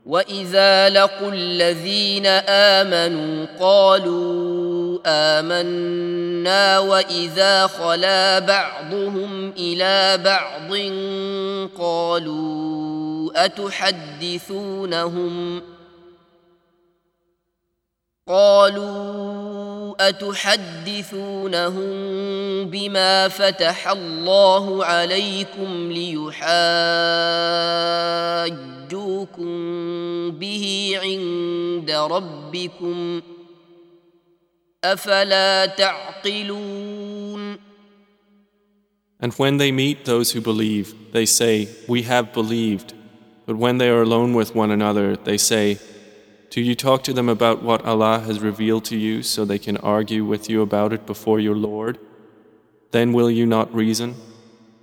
وإذا لقوا الذين آمنوا قالوا آمنا وإذا خلا بعضهم إلى بعض قالوا أتحدثونهم بما فتح الله عليكم ليحاجوكم به عند ربكم أفلا تعقلون. And when they meet those who believe, they say, "We have believed." But when they are alone with one another, they say, "Do you talk to them about what Allah has revealed to you so they can argue with you about it before your Lord? Then will you not reason?"